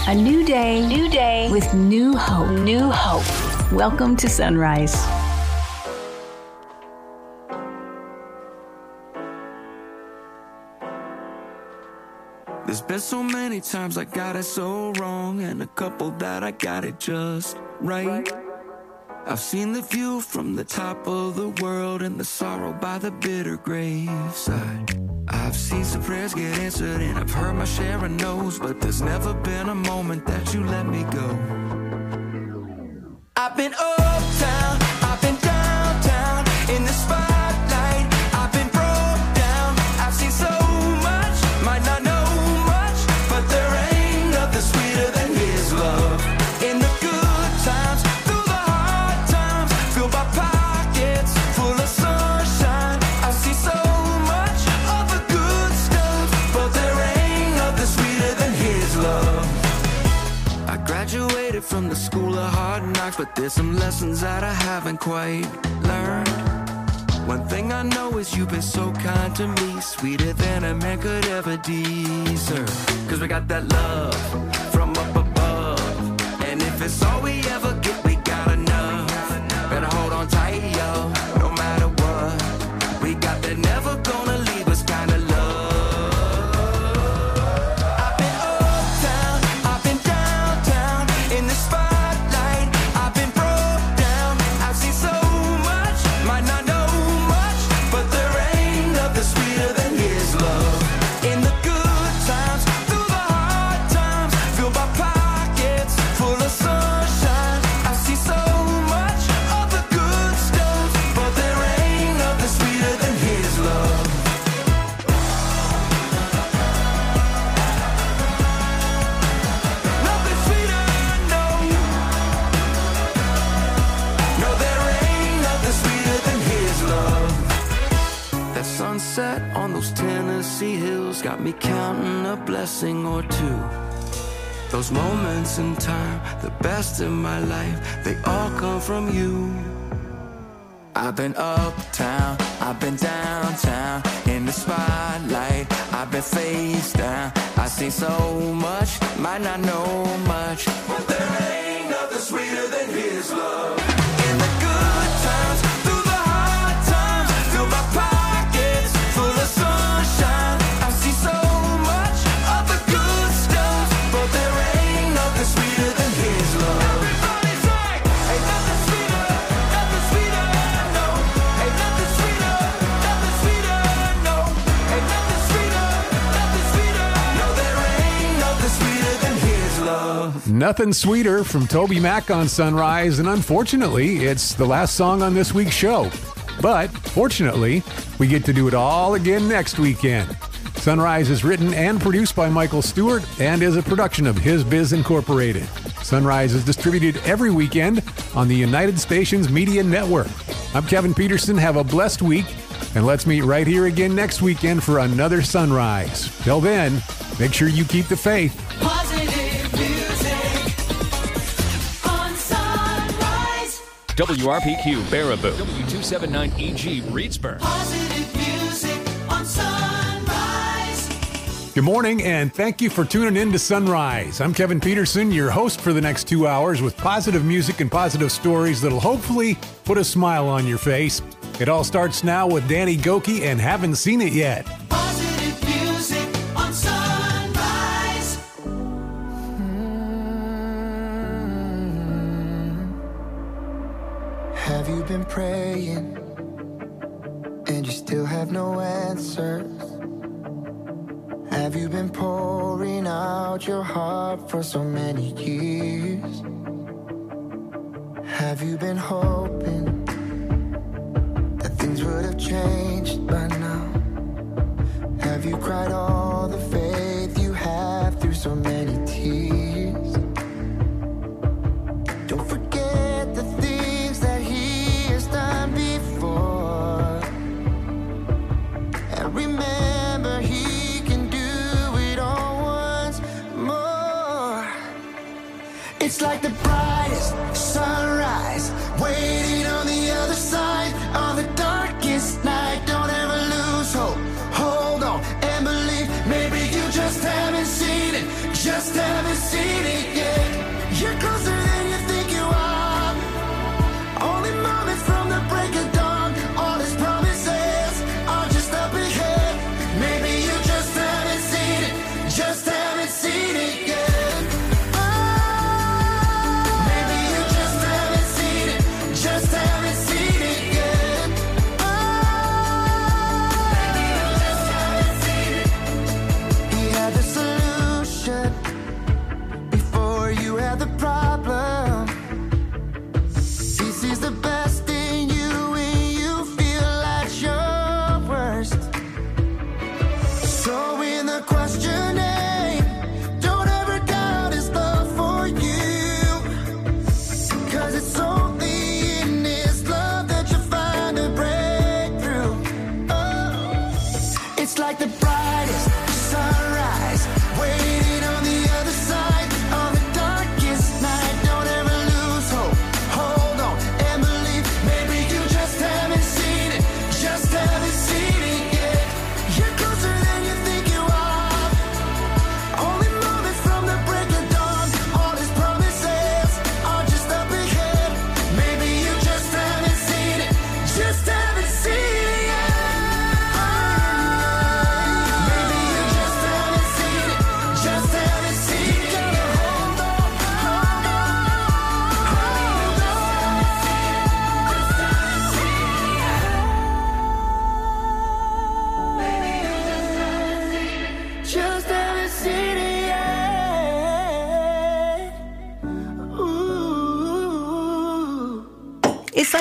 A new day with new hope. New hope. Welcome to Sunrise. There's been so many times I got it so wrong, and a couple that I got it just right. I've seen the view from the top of the world and the sorrow by the bitter graveside. I've seen some prayers get answered and I've heard my share of no's, but there's never been a moment that you let me go. I've been uptown, I've been downtown, in the spotlight, I've been broke down. I've seen so much, might not know much, but there ain't nothing sweeter than his love. In the good times, through the hard times, fill my pockets full of sunshine. I see so much of the good stuff, but there ain't nothing sweeter than his love. I graduated from the school of hard knocks, but there's some lessons that I haven't quite learned. One thing I know is you've been so kind to me, sweeter than a man could ever deserve. Cause we got that love from up above, and if it's all we ever get, we got enough. Better hold on tight, yo, no matter what. We got that never gonna leave us kind of love. I've been uptown, I've been downtown, in the spotlight, I've been broke down. I've seen so much, might not know much, but there ain't nothing sweeter than his love. In the good times, through the hard times, fill my pockets full of sunshine. I see so much of the good stuff, but there ain't nothing sweeter than his love. Nothing sweeter, no. No, there ain't nothing sweeter than his love. That sunset on those Tennessee hills got me counting a blessing or two. Those moments in time, the best in my life, they all come from you. I've been uptown, I've been downtown, in the spotlight, I've been face down. I see so much, might not know much, but there ain't nothing sweeter than his love. In the good times, through the hard times, fill my pockets full of sunshine. I see so much of the good stuff, but there ain't nothing sweeter than his love. Everybody sing! Ain't nothing sweeter, no. Ain't nothing sweeter, no. Ain't nothing sweeter, no. There ain't nothing sweeter than his love. Nothing Sweeter from Toby Mac on Sunrise, and unfortunately, it's the last song on this week's show. But fortunately, we get to do it all again next weekend. Sunrise is written and produced by Michael Stewart and is a production of His Biz Incorporated. Sunrise is distributed every weekend on the United Stations Media Network. I'm Kevin Peterson. Have a blessed week, and let's meet right here again next weekend for another Sunrise. Till then, make sure you keep the faith. Positive music on Sunrise. WRPQ Baraboo, W279EG Reedsburg. Positive music on Sunrise. Good morning, and thank you for tuning in to Sunrise. I'm Kevin Peterson, your host for the next 2 hours with positive music and positive stories that'll hopefully put a smile on your face. It all starts now with Danny Gokey and Haven't Seen It Yet. Positive music on Sunrise. Have you been praying and you still have no answers? Have you been pouring out your heart for so many years? Have you been hoping that things would have changed by now? Have you cried all the faith you have through so many tears? Don't forget the things that he has done before, and remember he can do it all once more. It's like the brightest sunrise waiting on the other side of the darkest night. Don't ever lose hope, hold on and believe. Maybe you just haven't seen it, just haven't seen it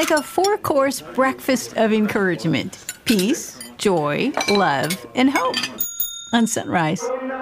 like a 4-course breakfast of encouragement. Peace, joy, love, and hope on Sunrise.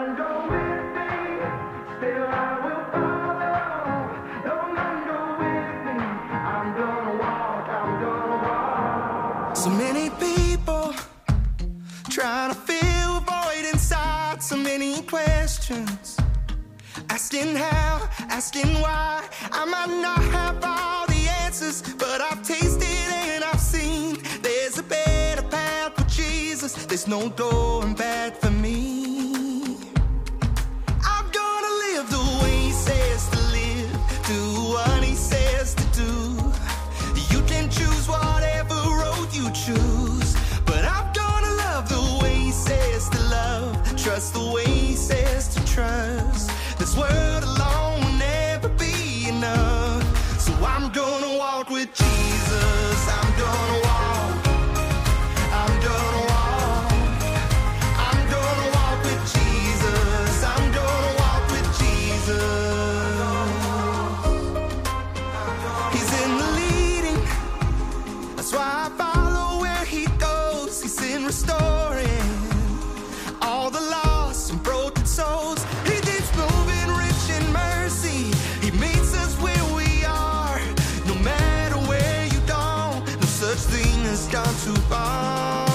So many people trying to fill a void inside, so many questions. Asking how, asking why. I might not have all the answers, but I've tasted and I've seen there's a better path with Jesus. There's no going back for me. I'm gonna live the way he says to live, do what he says to do. You can choose whatever road you choose, but I'm gonna love the way he says to love, trust the way he says to trust. This world alone will never be enough, so I'm gonna walk with Jesus. I'm gonna walk, I'm gonna walk, I'm gonna walk with Jesus. I'm gonna walk with Jesus. He's in the leading, that's why I follow where he goes. He's in restoring all the lost and broken souls. He keeps moving rich in mercy. He meets us where we are. No matter where you go, no such thing as gone too far.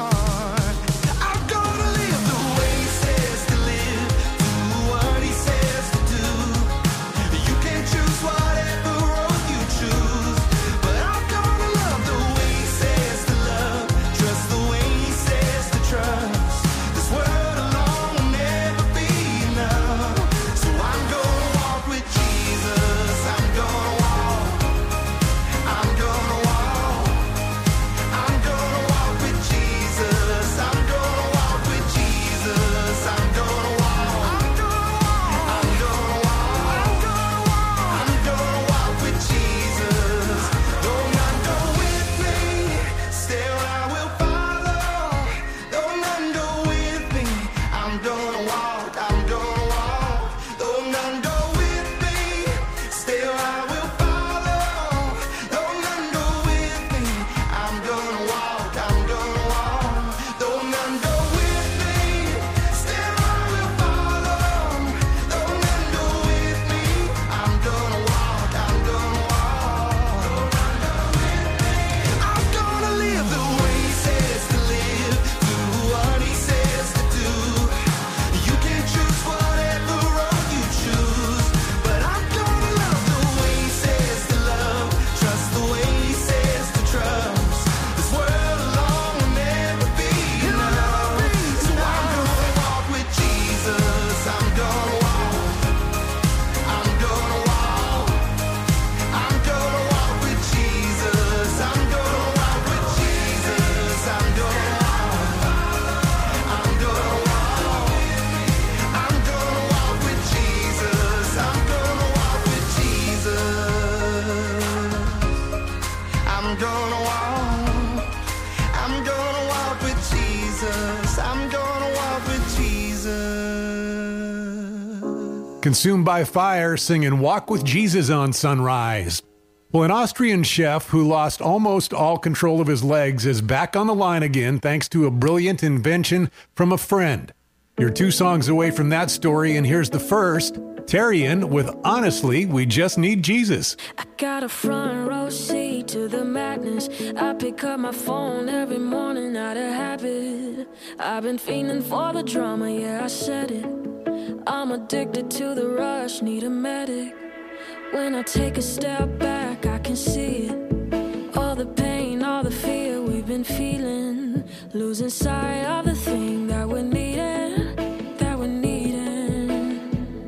I'm gonna live the way he says to live, do what he says to do. You can choose whatever road you choose, but I'm gonna love the way he says to love, trust the way he says to trust. This world alone will never be enough, so I'm gonna walk with Jesus. I'm gonna walk, I'm gonna walk, I'm gonna walk with Jesus. I'm gonna walk with Jesus. I'm gonna walk, I'm gonna walk, I'm gonna walk, I'm gonna walk with Jesus. Though none go with me, still I will follow. Though none go with me, I'm gonna walk, I'm gonna walk. Though none go with me, still I will follow. Though none go with me, I'm gonna walk, I'm gonna walk. Though none go with me, still I will follow. Though none go with me, I'm gonna walk, I'm gonna walk. I'm gonna live the way he says to live, do what he says to do. You can choose whatever road you choose, but I'm gonna love the way he says to love, trust the way he says to trust. This world alone will never be enough, so I'm gonna walk with Jesus. I'm gonna walk, I'm gonna walk, I'm gonna walk with Jesus. I'm gonna walk with Jesus. I'm gonna walk, I'm gonna walk, I'm gonna walk with Jesus. I'm gonna walk with Jesus. I'm gonna walk, I'm gonna walk with Jesus. I'm gonna walk with Jesus. Consumed by Fire singing Walk with Jesus on Sunrise. Well, an Austrian chef who lost almost all control of his legs is back on the line again thanks to a brilliant invention from a friend. You're 2 songs away from that story, and here's the first. Terrian with Honestly, We Just Need Jesus. I got a front row seat to the madness. I pick up my phone every morning out of habit. I've been fiending for the drama, yeah, I said it. I'm addicted to the rush, need a medic. When I take a step back, I can see it. All the pain, all the fear we've been feeling. Losing sight of the thing that we're needing, that we're needing.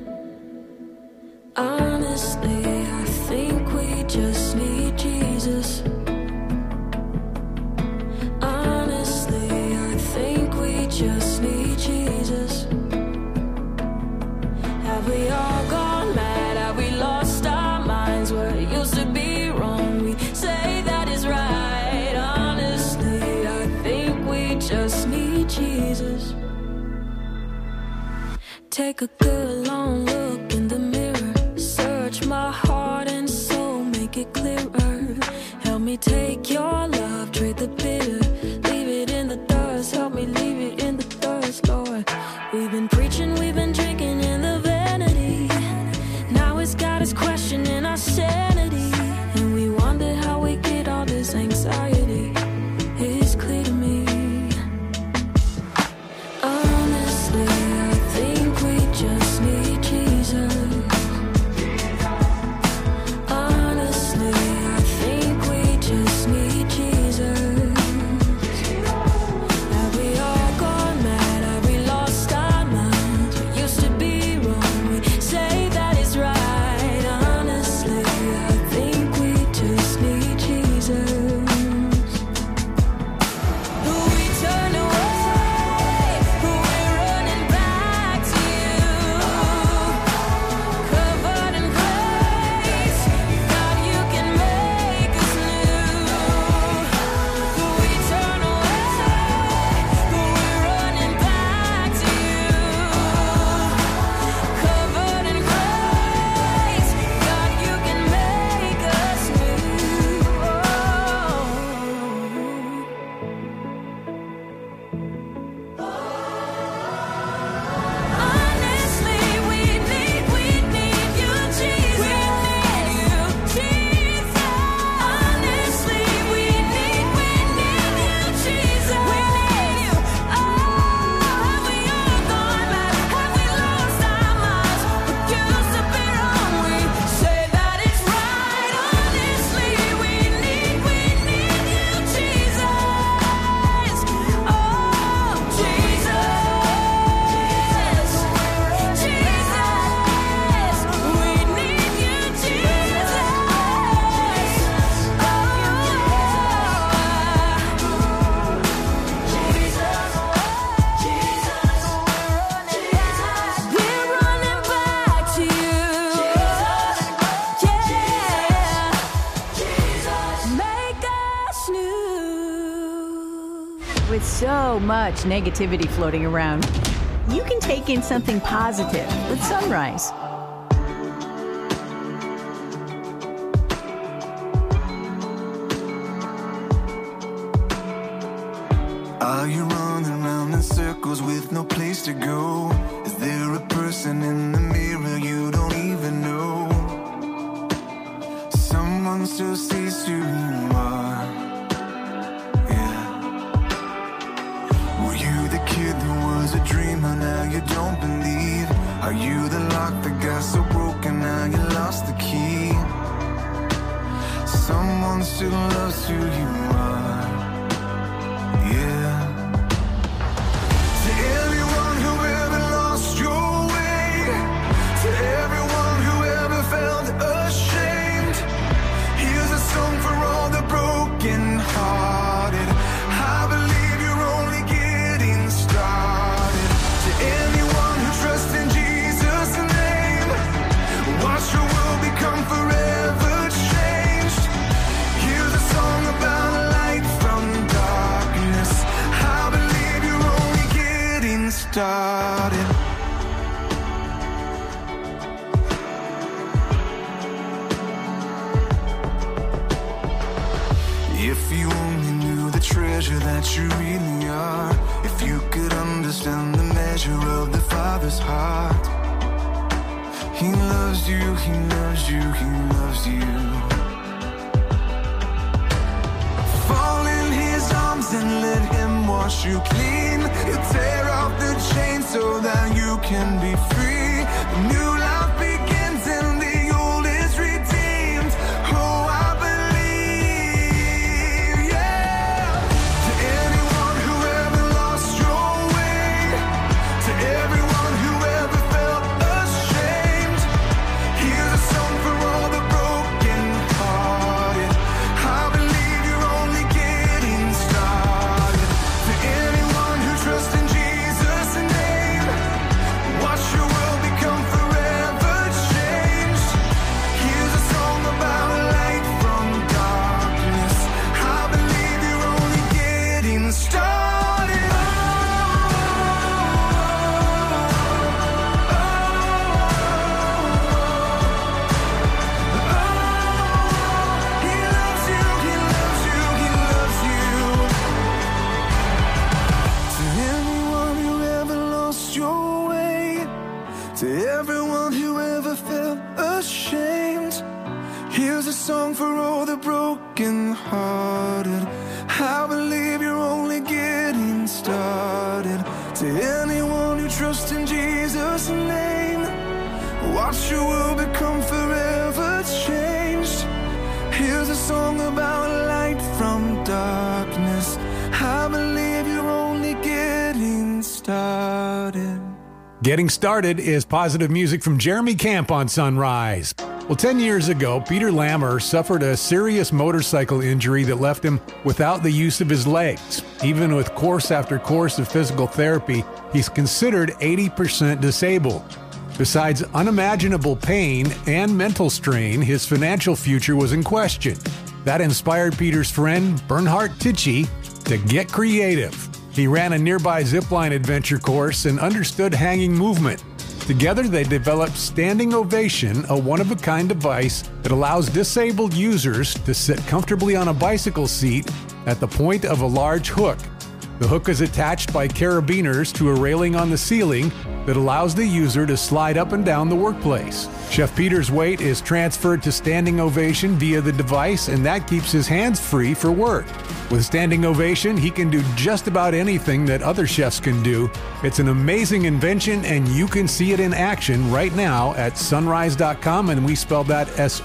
Honestly, I think we just need Jesus. Honestly, I think we just need Jesus. Have we all gone mad? Have we lost our minds? Where it used to be wrong, we say that is right. Honestly, I think we just need Jesus. Take a good long look in the mirror. Search my heart and soul, make it clearer. Help me take your love, trade the bitter, leave it in the dust. Help me leave it in the dust, Lord. We've been preaching, we've been drinking in the vanity. Now it's got us questioning our sanity, and we wonder how we get all this anxiety. It's clear to me. Honestly, I think we just need Jesus. Honestly, I think we just need Jesus. Have we all gone mad? Have we lost our minds? What used to be wrong, we say that is right. Honestly, I think we just need Jesus. Who we turn away, who we're running back to you. Covered in grace, God, you can make us new. Who we turn away, who we're running back to you. Covered in grace, God, you can make us new. Honestly, we need you, Jesus. We need you, Jesus. Honestly, we need you, Jesus. We need you. Oh, have we all gone mad? Have we lost our minds? What used to be wrong, we say that it's right. Honestly, we need you, Jesus. Oh, Jesus. With so much negativity floating around, you can take in something positive with Sunrise. Are you running around in circles with no place to go? Is there a person in the mirror you don't even know? Someone still sees who you are. Yeah. Were you the kid who was a dreamer, now you don't believe? Are you the lock that got so broken, now you lost the key? Someone still loves who you are. Yeah. To everyone who ever lost your way, to everyone who ever felt ashamed, here's a song for all the broken hearted. I believe you're only getting started. To anyone who trusts in Jesus' name, watch your world become forever changed. Here's a song about light from darkness. I believe you're only getting started. If you only knew the treasure that you really are, if you could understand the measure of the Father's heart. He loves you, He loves you, He loves you. Fall in His arms and let Him wash you clean. He'll tear off the chains so that you can be free. The new life begins and the old is redeemed. Oh, I believe, yeah. To anyone who ever lost your way, to everyone who ever felt ashamed, here's a song for all the broken hearted. I believe you're only getting started. To anyone who trusts in Jesus' name, watch your world become forever brokenhearted. I believe you're only getting started. To anyone who trusts in Jesus' name, watch your world become forever changed. Here's a song about light from darkness. I believe you're only getting started. Getting Started is positive music from Jeremy Camp on Sunrise. Well, 10 years ago, Peter Lammer suffered a serious motorcycle injury that left him without the use of his legs. Even with course after course of physical therapy, he's considered 80% disabled. Besides unimaginable pain and mental strain, his financial future was in question. That inspired Peter's friend, Bernhard Tichy, to get creative. He ran a nearby zipline adventure course and understood hanging movement. Together, they developed Standing Ovation, a one-of-a-kind device that allows disabled users to sit comfortably on a bicycle seat at the point of a large hook. The hook is attached by carabiners to a railing on the ceiling that allows the user to slide up and down the workplace. Chef Peter's weight is transferred to Standing Ovation via the device, and that keeps his hands free for work. With Standing Ovation, he can do just about anything that other chefs can do. It's an amazing invention, and you can see it in action right now at sunrise.com, and we spell that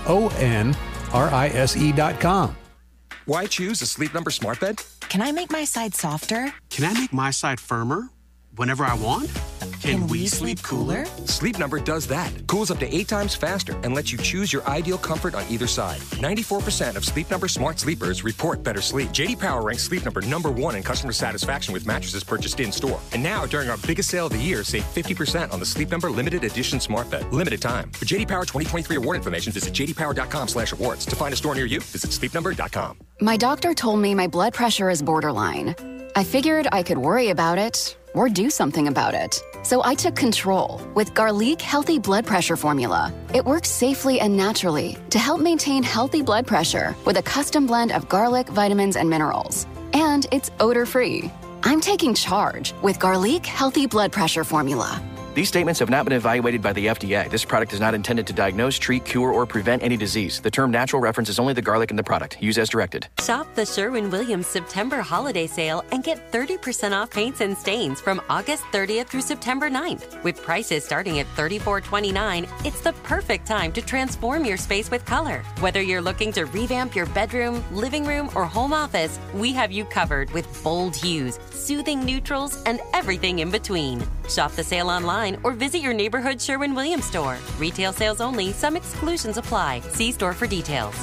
SONRISE.com. Why choose a Sleep Number smart bed? Can I make my side softer? Can I make my side firmer whenever I want? Can we sleep cooler? Sleep Number does that. Cools up to 8 times faster and lets you choose your ideal comfort on either side. 94% of Sleep Number smart sleepers report better sleep. J.D. Power ranks Sleep Number #1 in customer satisfaction with mattresses purchased in-store. And now, during our biggest sale of the year, save 50% on the Sleep Number Limited Edition smart bed. Limited time. For J.D. Power 2023 award information, visit jdpower.com/awards. To find a store near you, visit sleepnumber.com. My doctor told me my blood pressure is borderline. I figured I could worry about it or do something about it. So I took control with Garlic Healthy Blood Pressure Formula. It works safely and naturally to help maintain healthy blood pressure with a custom blend of garlic, vitamins, and minerals. And it's odor-free. I'm taking charge with Garlic Healthy Blood Pressure Formula. These statements have not been evaluated by the FDA. This product is not intended to diagnose, treat, cure, or prevent any disease. The term natural references only the garlic in the product. Use as directed. Shop the Sherwin-Williams September holiday sale and get 30% off paints and stains from August 30th through September 9th. With prices starting at $34.29, it's the perfect time to transform your space with color. Whether you're looking to revamp your bedroom, living room, or home office, we have you covered with bold hues, soothing neutrals, and everything in between. Shop the sale online or visit your neighborhood Sherwin-Williams store. Retail sales only. Some exclusions apply. See store for details.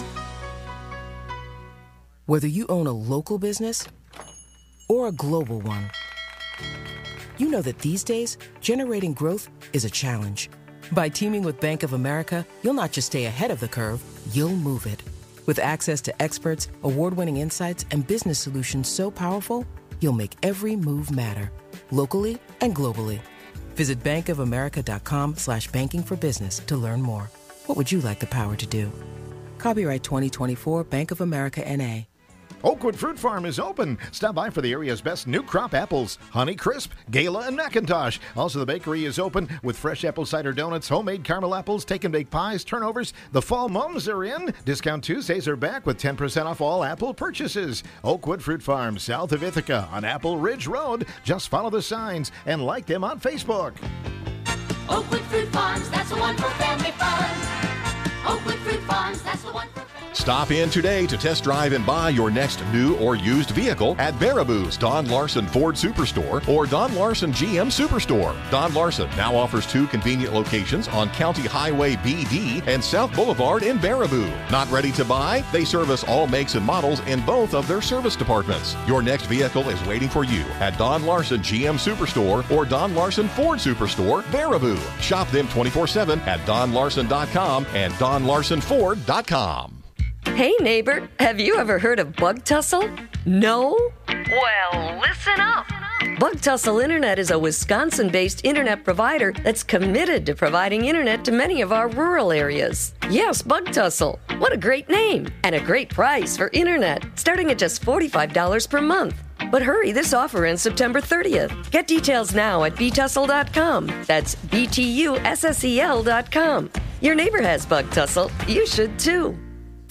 Whether you own a local business or a global one, you know that these days, generating growth is a challenge. By teaming with Bank of America, you'll not just stay ahead of the curve, you'll move it. With access to experts, award-winning insights, and business solutions so powerful, you'll make every move matter, locally and globally. Visit bankofamerica.com/banking for business to learn more. What would you like the power to do? Copyright 2024 Bank of America N.A. Oakwood Fruit Farm is open. Stop by for the area's best new crop apples, Honey Crisp, Gala, and Macintosh. Also, the bakery is open with fresh apple cider donuts, homemade caramel apples, take-and-bake pies, turnovers. The fall mums are in. Discount Tuesdays are back with 10% off all apple purchases. Oakwood Fruit Farm, south of Ithaca on Apple Ridge Road. Just follow the signs and like them on Facebook. Oakwood Fruit Farms, that's the one for family fun. Oakwood Fruit Farms, that's the one for family. Stop in today to test drive and buy your next new or used vehicle at Baraboo's Don Larson Ford Superstore or Don Larson GM Superstore. Don Larson now offers 2 convenient locations on County Highway BD and South Boulevard in Baraboo. Not ready to buy? They service all makes and models in both of their service departments. Your next vehicle is waiting for you at Don Larson GM Superstore or Don Larson Ford Superstore, Baraboo. Shop them 24/7 at donlarson.com and donlarsonford.com. Hey neighbor, have you ever heard of Bug Tussle? No? Well, listen up. Bug Tussle Internet is a Wisconsin-based internet provider that's committed to providing internet to many of our rural areas. Yes, Bug Tussle. What a great name and a great price for internet, starting at just $45 per month. But hurry, this offer ends September 30th. Get details now at btussle.com. That's BTUSSEL.com. Your neighbor has Bug Tussle. You should too.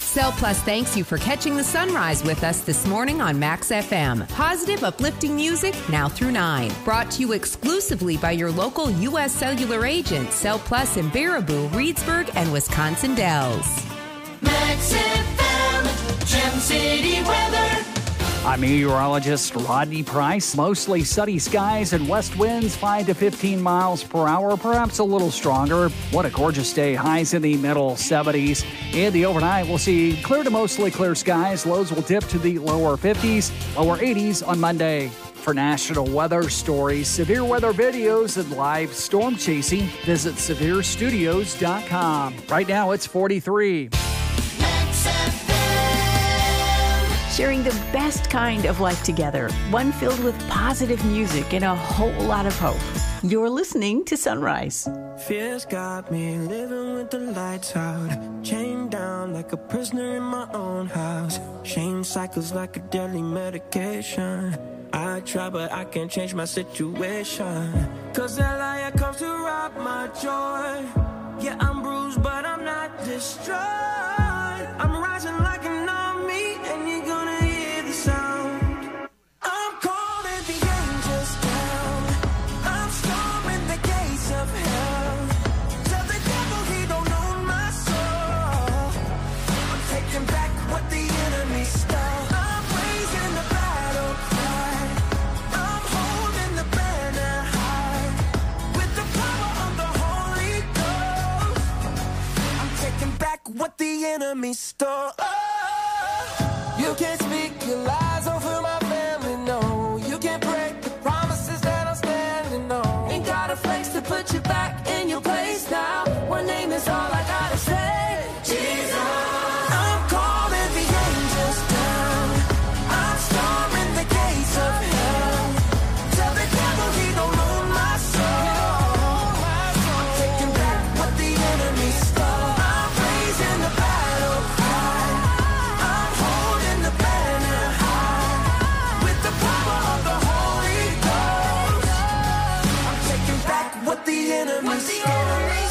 Cell Plus thanks you for catching the sunrise with us this morning on Max FM. Positive, uplifting music now through 9. Brought to you exclusively by your local U.S. Cellular agent, Cell Plus in Baraboo, Reedsburg, and Wisconsin Dells. Max FM, Gem City weather. I'm meteorologist Rodney Price. Mostly sunny skies and west winds 5 to 15 miles per hour, perhaps a little stronger. What a gorgeous day. Highs in the middle 70s. In the overnight, we'll see clear to mostly clear skies. Lows will dip to the lower 50s, lower 80s on Monday. For national weather stories, severe weather videos, and live storm chasing, visit severestudios.com. Right now, it's 43. Sharing the best kind of life together, one filled with positive music and a whole lot of hope. You're listening to Sunrise. Fears got me living with the lights out, chained down like a prisoner in my own house. Shame cycles like a deadly medication. I try but I can't change my situation, 'cause that liar comes to rob my joy. Yeah, I'm bruised but I'm not destroyed. I'm rising like an army and you're gonna hear the sound. I'm calling the angels down. I'm storming the gates of hell. Tell the devil he don't own my soul. I'm taking back what the enemy stole. I'm raising the battle cry. I'm holding the banner high. With the power of the Holy Ghost, I'm taking back what the enemy stole. You can't speak your lies over my family, no. You can't break the promises that I'm standing on. Ain't got a flex to put you back in your place now. One name is all I gotta say, Jesus. I'm calling the angels down. I'm storming the gates of hell. Tell the devil he don't own my soul. I'm taking back what the enemy stole. I'm raising the battle cry. I'm holding the banner high. With the power of the Holy Ghost, I'm taking back what the enemy stole.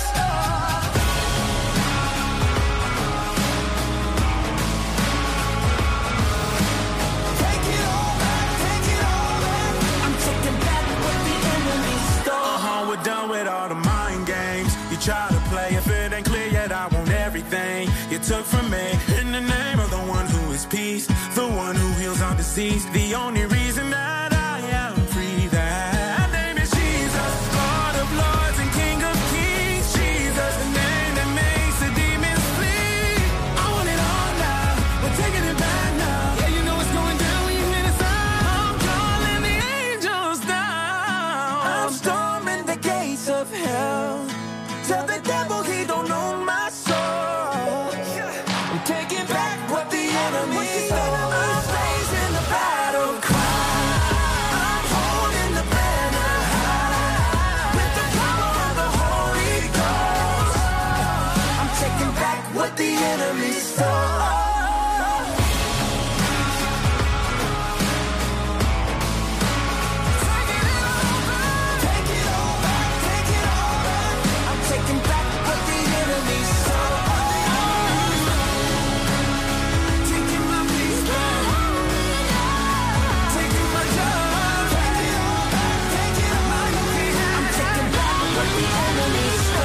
Take it all back, take it all back. I'm taking back what the enemy stole. We're done with all the mind games. You try to play, if it ain't clear yet, I want everything you took from me. In the name of the one who is peace, the one who heals all disease, the only reason that I am free, that name is Jesus, Lord of lords and King of kings. Jesus, the name that makes the demons flee. I want it all now, we're taking it back now. Yeah, you know what's going down when you hear the sound. I'm calling the angels down. I'm storming the gates of hell. Tell the devil he don't own my soul. I'm taking back what the enemy stole. I'm raising the battle cry. I'm holding the banner high. With the power of the Holy Ghost, I'm taking back what the enemy stole. Taking back what the enemy stole. Taking my peace back. Taking my joy. Take it all back. Take it all back. I'm taking back what the enemy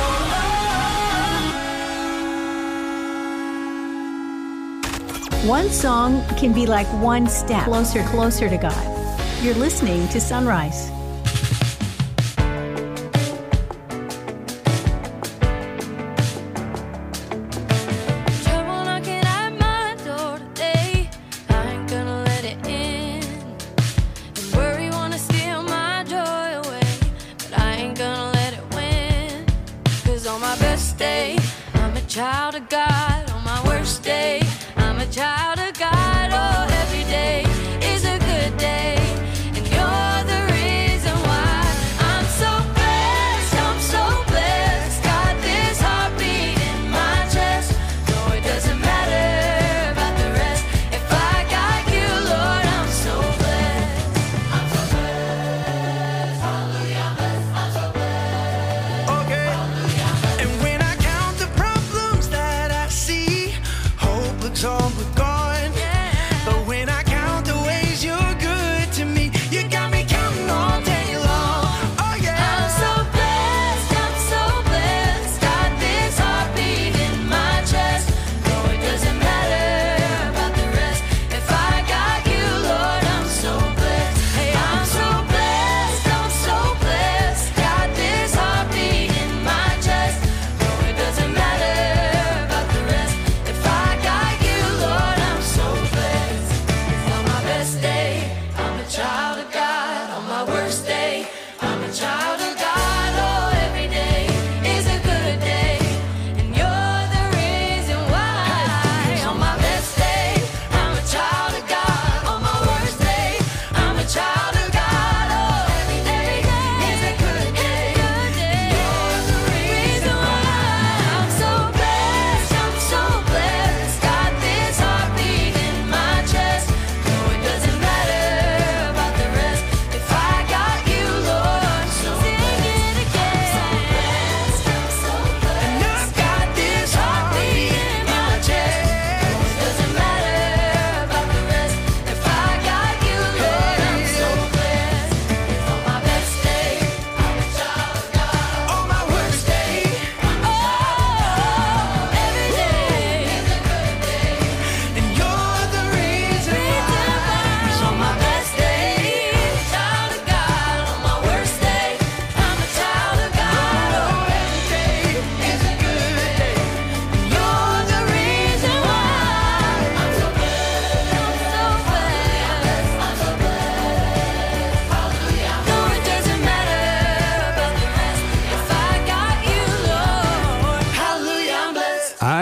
stole. One song can be like one step closer to God. You're listening to Sunrise. Trouble knocking at my door today. I ain't gonna let it in. And worry wanna steal my joy away, but I ain't gonna let it win. 'Cause on my best day, I'm a child of God. On my worst day, I'm a child of God. Oh, every day is a good day, and you're the reason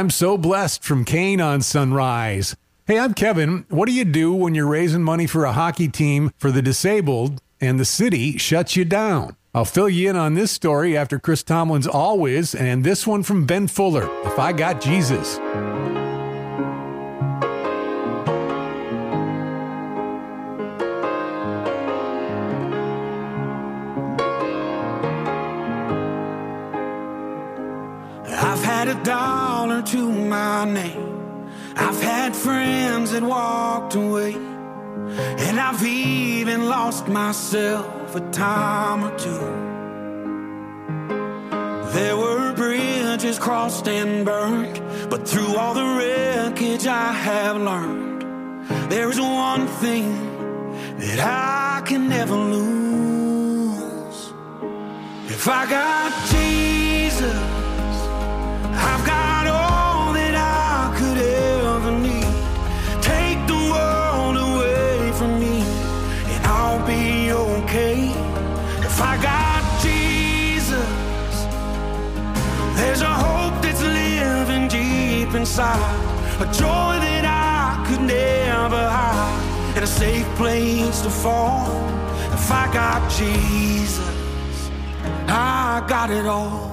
I'm so blessed from Kane on Sunrise. Hey, I'm Kevin. What do you do when you're raising money for a hockey team for the disabled and the city shuts you down? I'll fill you in on this story after Chris Tomlin's Always and this one from Ben Fuller, If I Got Jesus. I've had $1 to my name. I've had friends that walked away, and I've even lost myself a time or two. There were bridges crossed and burned, but through all the wreckage I have learned, there is one thing that I can never lose. If I got Jesus, I've got all that I could ever need. Take the world away from me, and I'll be okay. If I got Jesus, there's a hope that's living deep inside, a joy that I could never hide, and a safe place to fall. If I got Jesus, I got it all.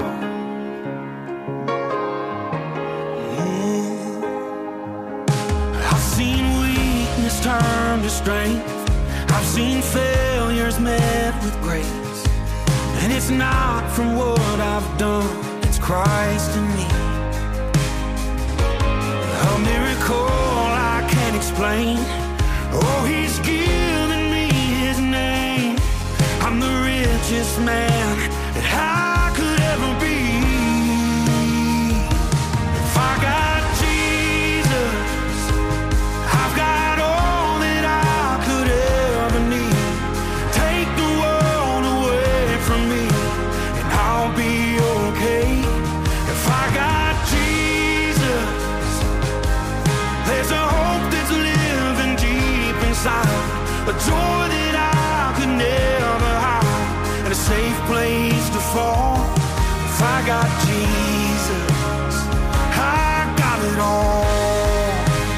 Turn to strength. I've seen failures met with grace, and it's not from what I've done, it's Christ in me. A miracle I can't explain. Oh, he's given me his name. I'm the richest man that I could ever be. If I got Jesus, I've got a joy that I could never hide, and a safe place to fall. If I got Jesus, I got it all.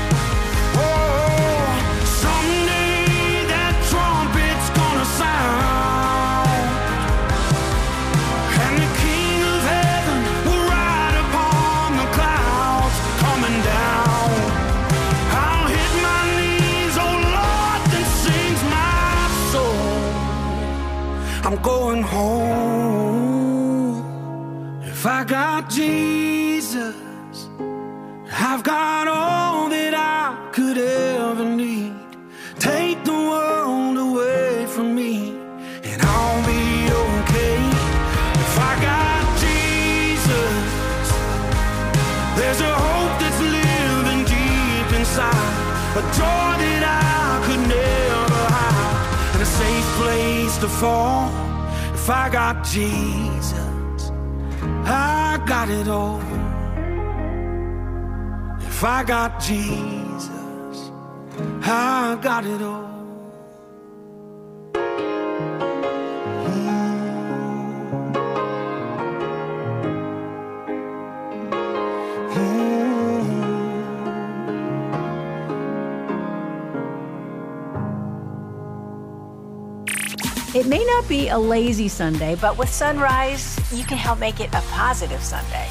Oh, someday that trumpet's gonna sound, and the King of Heaven will ride upon the clouds coming down. I'll hit my knees, oh Lord, that sings my soul. I'm going home. If I got Jesus, I've got all that I could ever need. Take the world away from me, and I'll be okay. If I got Jesus, there's a hope that's living deep inside, a joy that I could never hide, and a safe place to fall. If I got Jesus, I got it all. If I got Jesus, I got it all. It may not be a lazy Sunday, but with Sunrise, you can help make it a positive Sunday.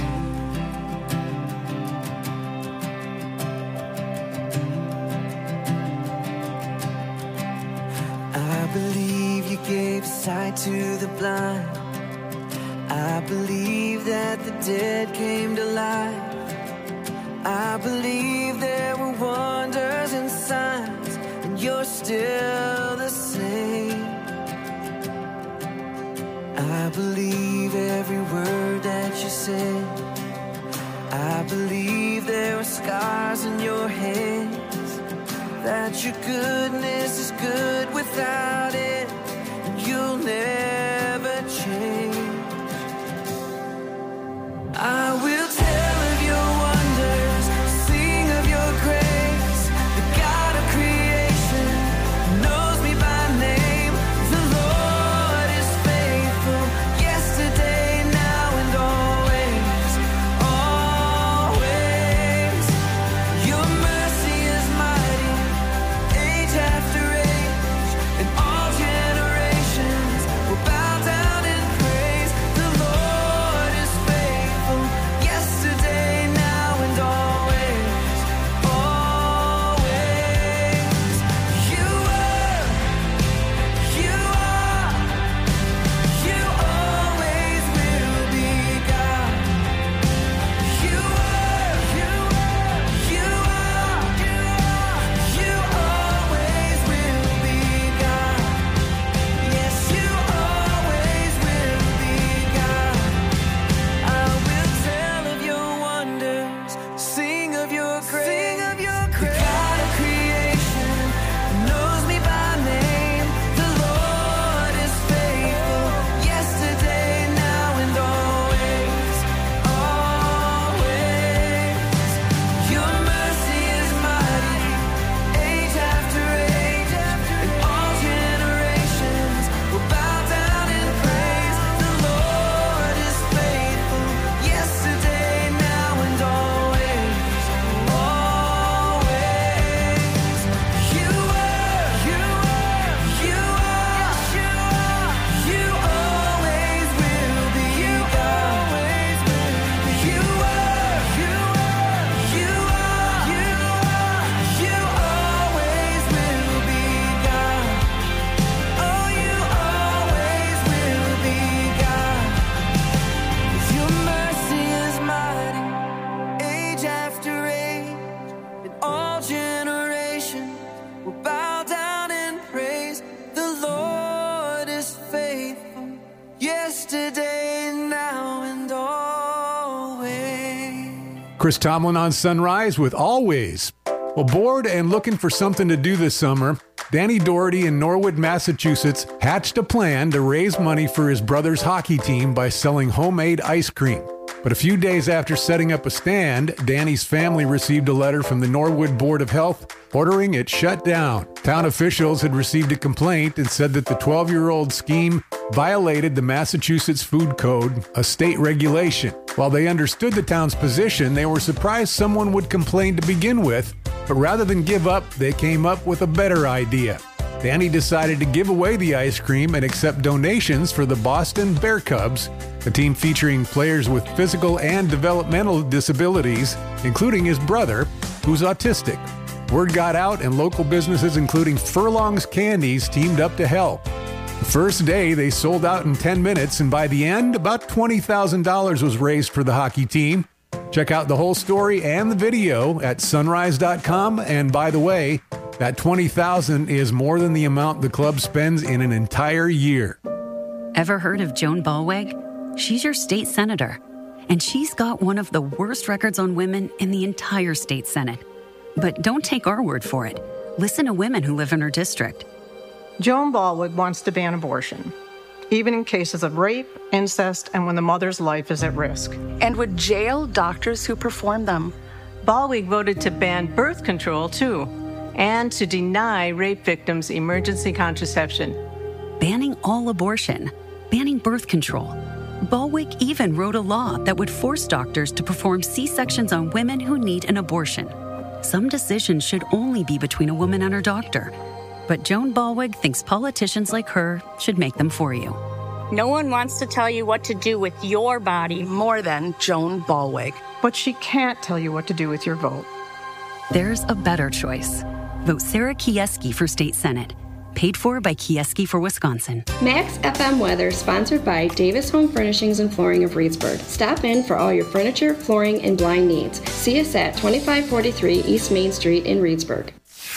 I believe you gave sight to the blind. I believe that the dead came to life. I believe there were wonders and signs, and you're still the same. I believe every word that you said. I believe there are scars in your hands, that your goodness is good without it, and you'll never change. I will tell of your wonders, sing of your grace. The God of creation knows me by name. The Lord is faithful, yesterday, now, and always, always. Chris Tomlin on Sunrise with Always. Well, bored and looking for something to do this summer, Danny Doherty in Norwood, Massachusetts hatched a plan to raise money for his brother's hockey team by selling homemade ice cream. But a few days after setting up a stand, Danny's family received a letter from the Norwood Board of Health ordering it shut down. Town officials had received a complaint and said that the 12-year-old scheme violated the Massachusetts Food Code, a state regulation. While they understood the town's position, they were surprised someone would complain to begin with, but rather than give up, they came up with a better idea. Danny decided to give away the ice cream and accept donations for the Boston Bear Cubs, a team featuring players with physical and developmental disabilities, including his brother, who's autistic. Word got out and local businesses including Furlong's Candies teamed up to help. The first day, they sold out in 10 minutes, and by the end, about $20,000 was raised for the hockey team. Check out the whole story and the video at sunrise.com, and by the way, that $20,000 is more than the amount the club spends in an entire year. Ever heard of Joan Ballweg? She's your state senator, and she's got one of the worst records on women in the entire state Senate. But don't take our word for it. Listen to women who live in her district. Joan Ballweg wants to ban abortion, even in cases of rape, incest, and when the mother's life is at risk. And would jail doctors who perform them. Ballweg voted to ban birth control, too, and to deny rape victims emergency contraception. Banning all abortion, banning birth control. Ballweg even wrote a law that would force doctors to perform C-sections on women who need an abortion. Some decisions should only be between a woman and her doctor. But Joan Ballweg thinks politicians like her should make them for you. No one wants to tell you what to do with your body more than Joan Ballweg. But she can't tell you what to do with your vote. There's a better choice. Vote Sarah Kieski for State Senate. Paid for by Kieski for Wisconsin. Max FM weather sponsored by Davis Home Furnishings and Flooring of Reedsburg. Stop in for all your furniture, flooring, and blind needs. See us at 2543 East Main Street in Reedsburg.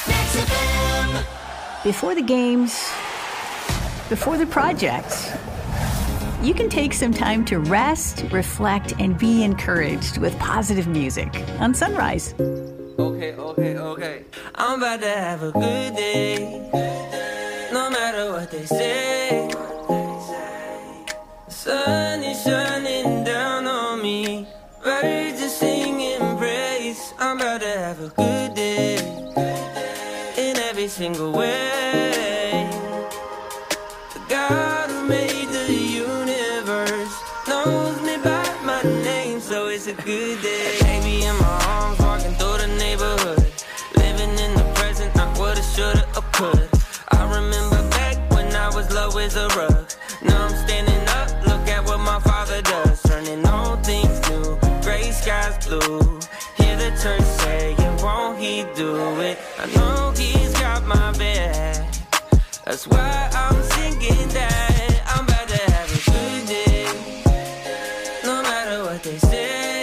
Before the games, before the projects, you can take some time to rest, reflect, and be encouraged with positive music on Sunrise. Okay. I'm about to have a good day. No matter what they say. The sun is shining down on me. Birds are singing praise. I'm about to have a good day. In every single way. The God who made the universe knows me by my name, so it's a good day. Baby in my arms, walking through the neighborhood. Living in the present, not what I shoulda or could. I remember back when I was low as a rug. Now I'm standing up, look at what my father does. Turning all things new, gray skies blue. Hear the church say, yeah, won't he do it? I know he's got my back. That's why I'm singing that. I'm about to have a good day. No matter what they say.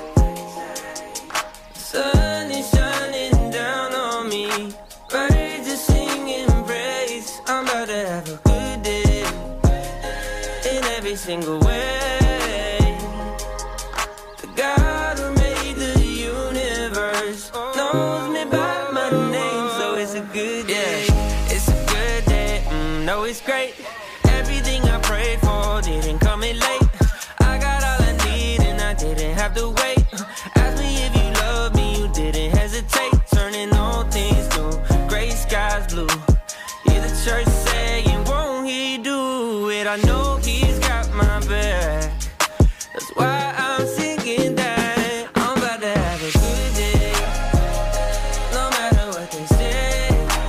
Sun is shining down on me. Birds are singing praise. I'm about to have a good day. In every single way. The God who made the universe knows me by my name, so it's a good day. It's a good day, no, it's great. Everything I prayed for didn't come in late. I got all I need and I didn't have to wait. Ask me if you love me, you didn't hesitate. Turning all things new, gray skies blue. Hear the church saying, won't he do it? I know he's got my back. That's why I'm singing that. I'm about to have a good day. No matter what they say.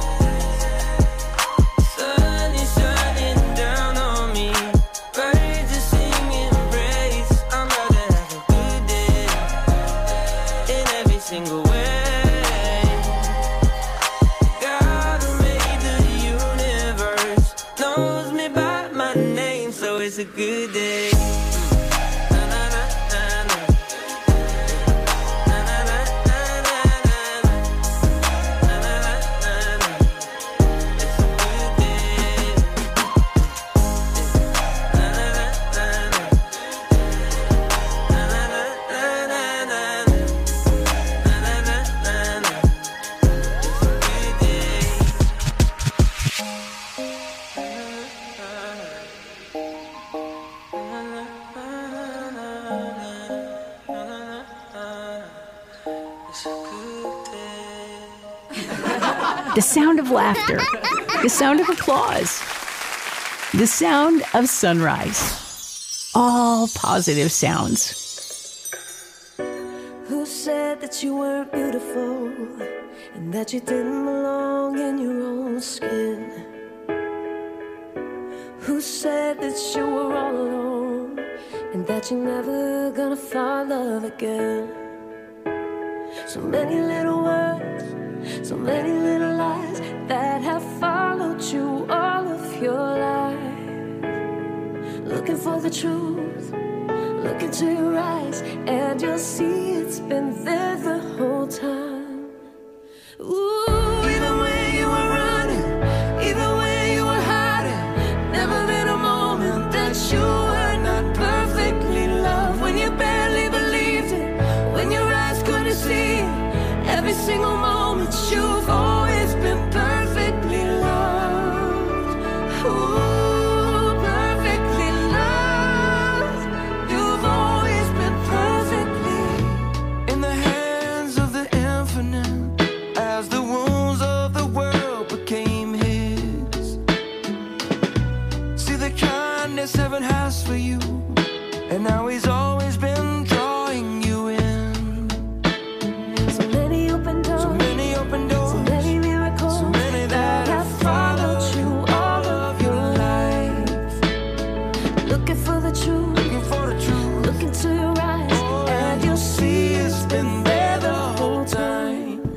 Sun is shining down on me. Birds are singing praise. I'm about to have a good day. In every single way. God who made the universe knows me by my name, so it's a good day. the sound of laughter, the sound of applause, the sound of sunrise. All positive sounds. Who said that you weren't beautiful and that you didn't belong in your own skin? Who said that you were all alone and that you're never gonna find love again? So many little words, so many little lies that have followed you all of your life. Looking for the truth, look into your eyes, and you'll see it's been there the whole time. Ooh, even when you were running, even when you were hiding, never been a moment that you were not perfectly loved. When you barely believed it, when your eyes couldn't see it, every single moment you've always been perfectly loved. Ooh. Heaven has for you, and now he's always been drawing you in. So many open doors, so many open doors, so many miracles, so many that have followed you all of your life. Looking for the truth, looking for the truth, look into your eyes, oh, and you'll see it's been there the whole time.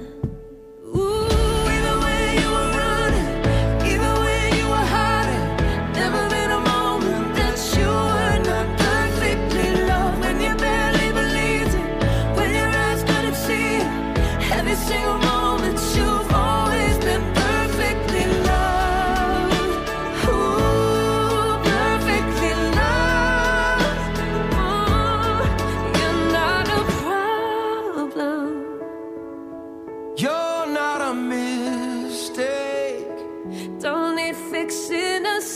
Single moment you've always been perfectly loved. Ooh, perfectly loved. You're not a problem. You're not a mistake. Don't need fixing or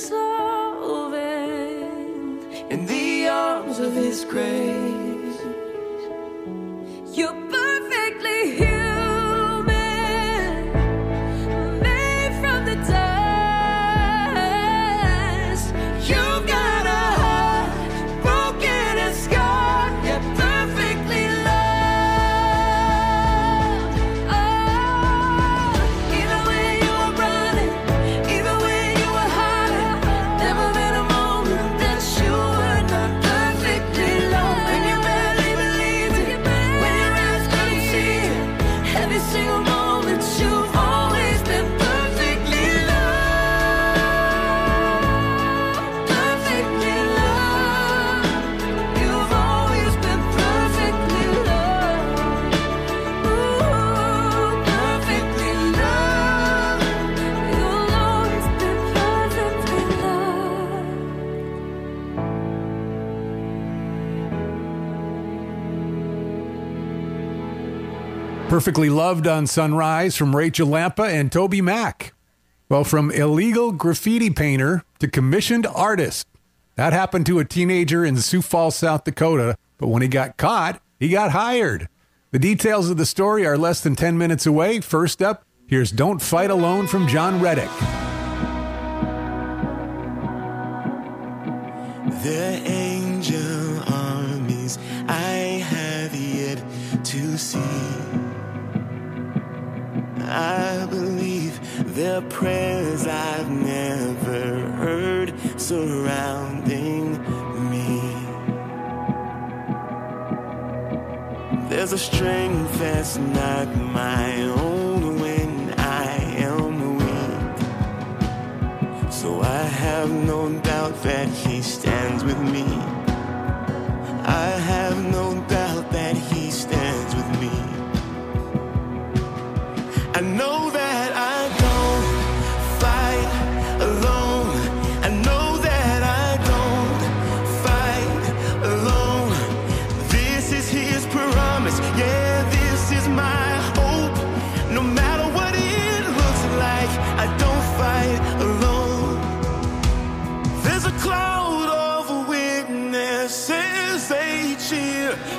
solving. In the arms of His grace, you're perfectly here. Perfectly Loved on Sunrise from Rachel Lampa and Toby Mac. Well, from illegal graffiti painter to commissioned artist. That happened to a teenager in Sioux Falls, South Dakota, but when he got caught, he got hired. The details of the story are less than 10 minutes away. First up, here's Don't Fight Alone from John Reddick. The angel armies I have yet to see. I believe their prayers I've never heard surrounding me. There's a strength that's not my own when I am weak. So I have no doubt that He stands with me. I have no doubt that He stands with me. I know that I don't fight alone. I know that I don't fight alone. This is His promise. Yeah, this is my hope. No matter what it looks like, I don't fight alone. There's a cloud of witnesses, they cheer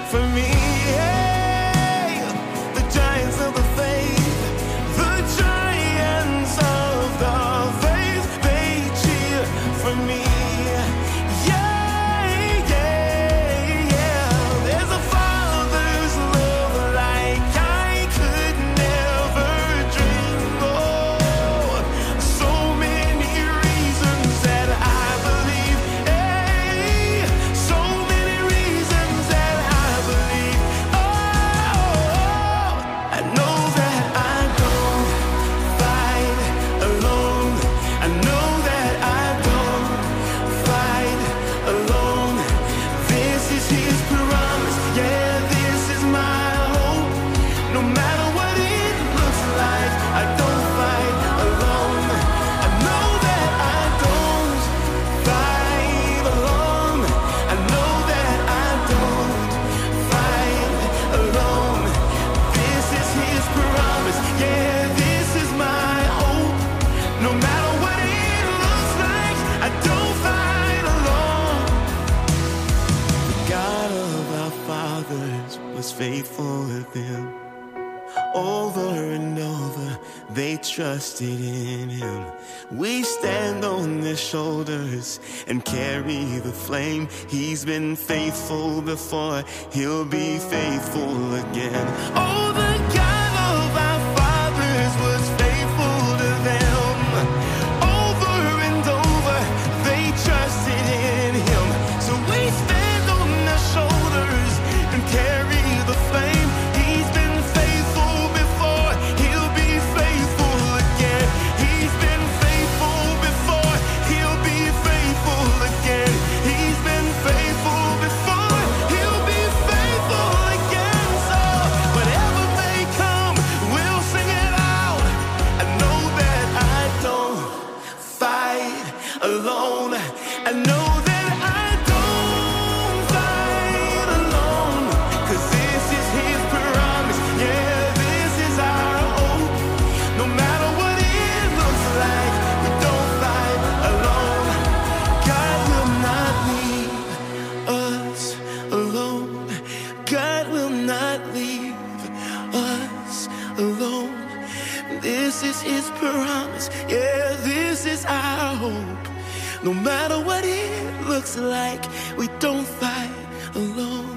was faithful with them. Over and over, they trusted in him. We stand on their shoulders and carry the flame. He's been faithful before, he'll be faithful again. Oh, the God of our fathers was faithful to them. Over and over, they trusted in him. So we stand on their shoulders and carry the flame. He's been faithful before, he'll be faithful again. He's been faithful before, he'll be faithful again. He's been faithful before, he'll be faithful again. So whatever may come, we'll sing it out. I know that I don't fight alone. I know that I don't fight alone. 'Cause this is his promise. Yeah, this is our hope. No matter what it looks like, we don't fight alone. God will not leave us alone. God will not leave us alone. This is his promise. Yeah, this is our hope. No matter what it looks like, we don't fight alone.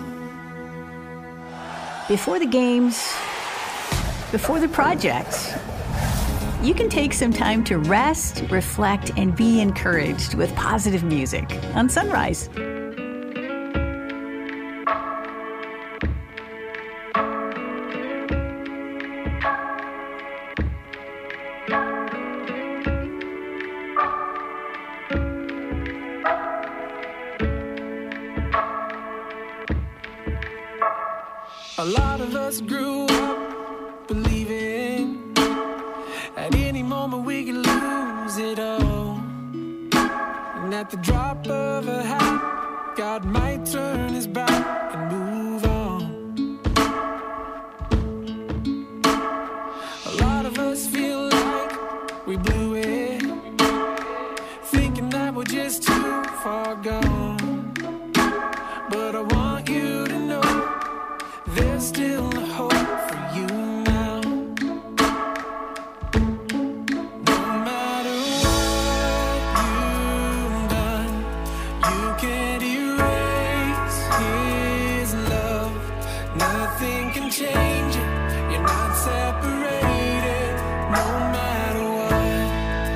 Before the games, before the projects, you can take some time to rest, reflect, and be encouraged with positive music on Sunrise. A lot of us grew up believing at any moment we could lose it all. And at the drop of a hat, God might turn his back and move on. A lot of us feel like we blew it, thinking that we're just too far gone. But I want you to know there's still a hope for you now. No matter what you've done, you can't erase his love. Nothing can change it. You're not separated, no matter what.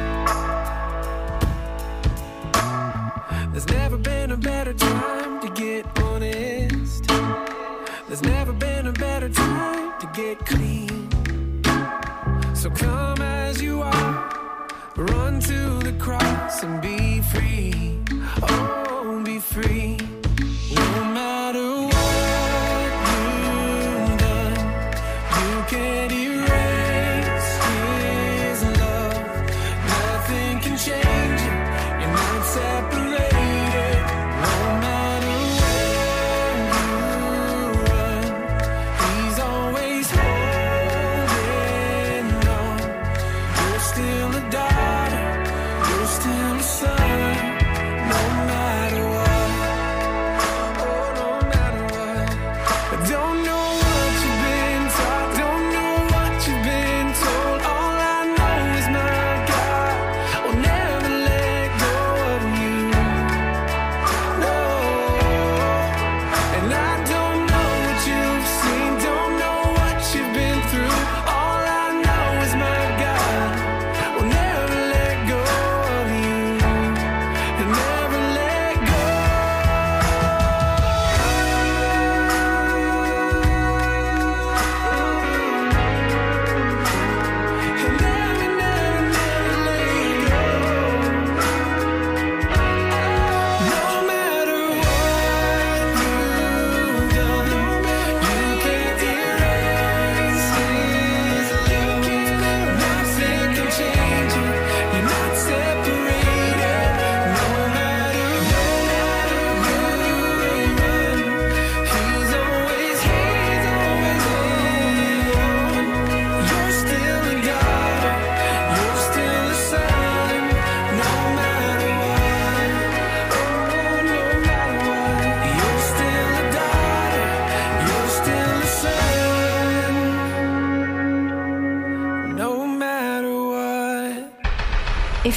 There's never been a better time to get honest. There's never been a better time to get clean. So come as you are, run to the cross and be free. Oh, be free. No matter what you've done, you can't erase his love. Nothing can change it. You're not separated,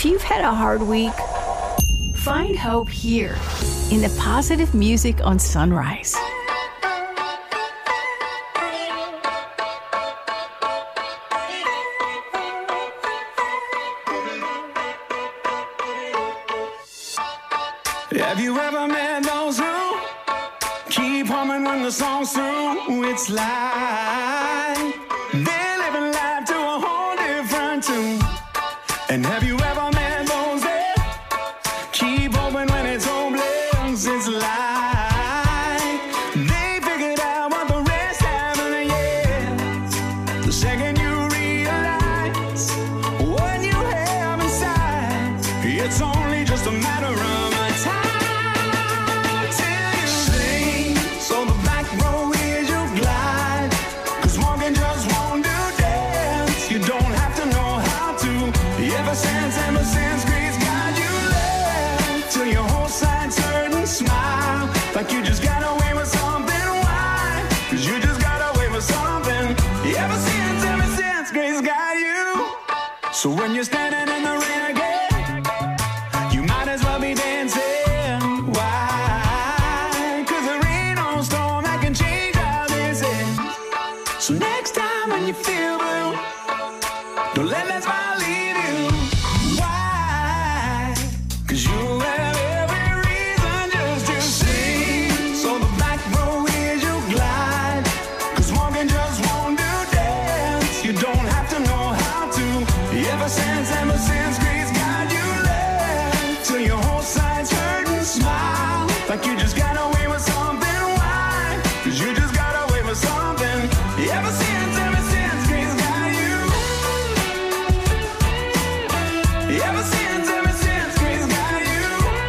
If you've had a hard week, find hope here in the positive music on Sunrise. Have you ever met those who keep humming when the song's through? It's like they're living life to a whole different tune. And have you ever met those that keep hoping when it's hopeless? It's like they figured out what the rest haven't yet. The second you realize what you have inside, it's only just a matter of time. So the back row is your glide, 'cause walking just won't do dance. You don't have to know how to. Ever since grace got you left, till your whole side's hurt and smile, like you just got away with something. Why? 'Cause you just got away with something. Ever since grace got you. So when you're standing in the rain again, you might as well be dancing. So next time when you feel blue, don't let that smile leave you. Why? 'Cause you have every reason just to sing. So the back row is your glide, 'cause walking just won't do dance. You don't have to know how to. Ever since grace got you left, till your whole side's hurt and smile, like you just got away with something. Why? 'Cause you just got away with something. Ever since grace got you. Ever since grace got you.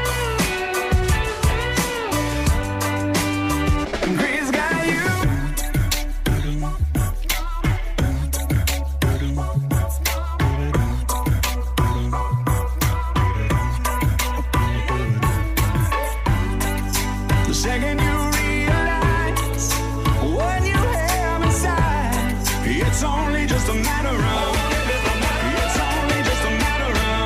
Grace got you. The second you realize what you have inside, it's only just a matter of. It's only just a matter of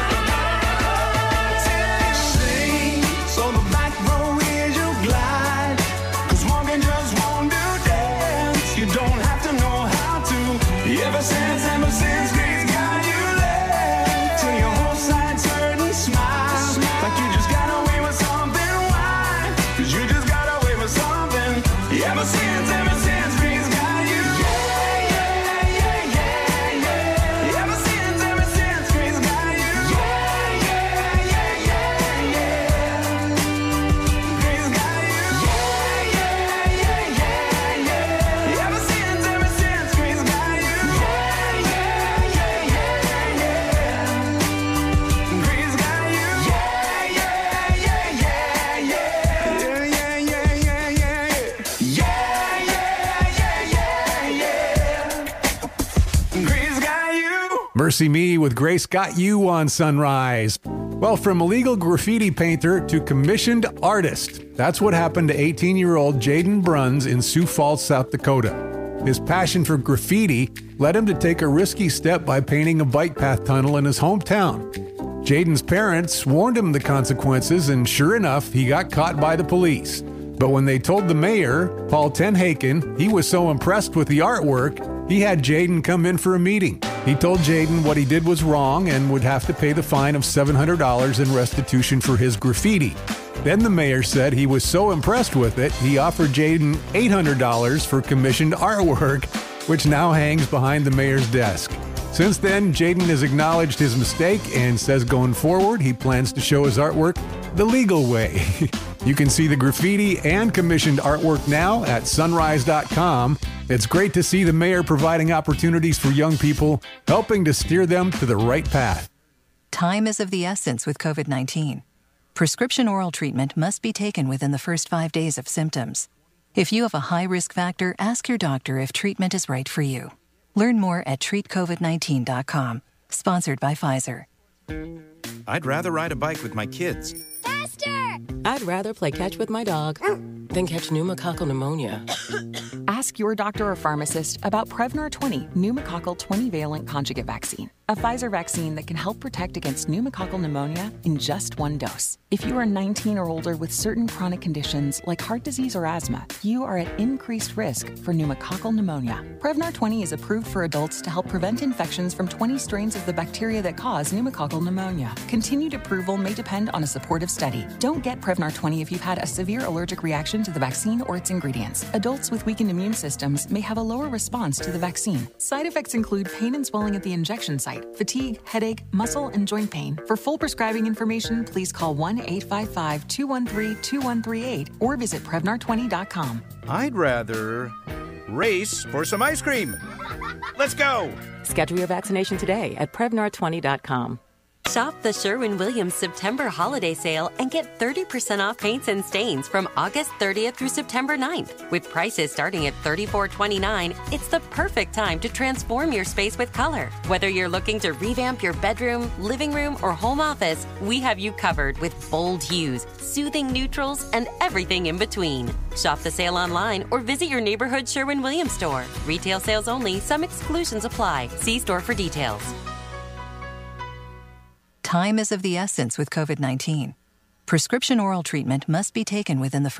time. Sing, so the back row is your glide, 'cause walking just won't do dance. You don't have to know how to. Ever since grace got you left, till your whole side's hurt and smile, like you just got away with something. Why? 'Cause you just got away with something. Ever since grace got you. Yeah, yeah, yeah, yeah, yeah. Ever since grace got you. Yeah, yeah, yeah, yeah, yeah. Grace got you. Yeah, yeah, yeah, yeah, yeah. Ever since grace got you. Yeah, yeah, yeah, yeah, yeah. Grace got you. Yeah, yeah, yeah, yeah, yeah. Yeah, yeah, yeah, yeah, yeah. Mercy Me with Grace Got You on Sunrise. Well, from illegal graffiti painter to commissioned artist, that's what happened to 18-year-old Jaden Bruns in Sioux Falls, South Dakota. His passion for graffiti led him to take a risky step by painting a bike path tunnel in his hometown. Jaden's parents warned him of the consequences, and sure enough, he got caught by the police. But when they told the mayor, Paul Tenhaken, he was so impressed with the artwork, he had Jaden come in for a meeting. He told Jaden what he did was wrong and would have to pay the fine of $700 in restitution for his graffiti. Then the mayor said he was so impressed with it, he offered Jaden $800 for commissioned artwork, which now hangs behind the mayor's desk. Since then, Jaden has acknowledged his mistake and says going forward, he plans to show his artwork the legal way. You can see the graffiti and commissioned artwork now at sunrise.com. It's great to see the mayor providing opportunities for young people, helping to steer them to the right path. Time is of the essence with COVID-19. Prescription oral treatment must be taken within the first 5 days of symptoms. If you have a high risk factor, ask your doctor if treatment is right for you. Learn more at treatcovid19.com. Sponsored by Pfizer. I'd rather ride a bike with my kids. Faster! I'd rather play catch with my dog than catch pneumococcal pneumonia. Ask your doctor or pharmacist about Prevnar 20 pneumococcal 20-valent conjugate vaccine. a Pfizer vaccine that can help protect against pneumococcal pneumonia in just one dose. If you are 19 or older with certain chronic conditions like heart disease or asthma, you are at increased risk for pneumococcal pneumonia. Prevnar 20 is approved for adults to help prevent infections from 20 strains of the bacteria that cause pneumococcal pneumonia. Continued approval may depend on a supportive study. Don't get Prevnar 20 if you've had a severe allergic reaction to the vaccine or its ingredients. Adults with weakened immune systems may have a lower response to the vaccine. Side effects include pain and swelling at the injection site, fatigue, headache, muscle, and joint pain. For full prescribing information, please call 1-855-213-2138 or visit Prevnar20.com. I'd rather race for some ice cream. Let's go! Schedule your vaccination today at Prevnar20.com. Shop the Sherwin-Williams September holiday sale and get 30% off paints and stains from August 30th through September 9th. With prices starting at $34.29, it's the perfect time to transform your space with color. Whether you're looking to revamp your bedroom, living room, or home office, we have you covered with bold hues, soothing neutrals, and everything in between. Shop the sale online or visit your neighborhood Sherwin-Williams store. Retail sales only. Some exclusions apply. See store for details. Time is of the essence with COVID-19. Prescription oral treatment must be taken within the